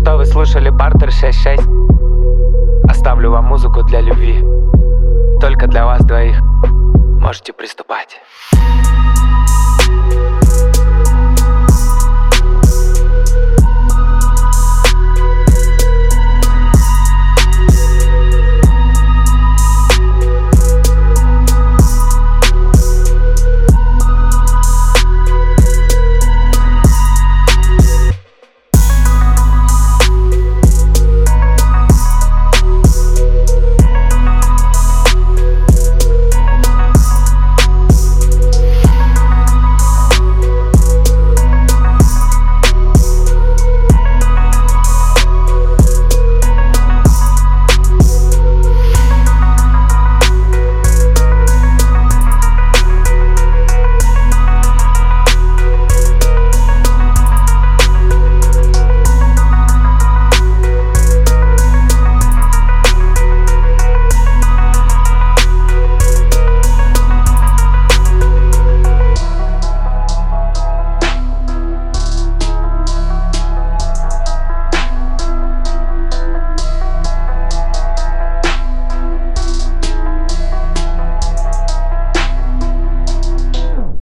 что вы слушали Бартер 66. Оставлю вам музыку для любви, только для вас двоих. Можете приступать.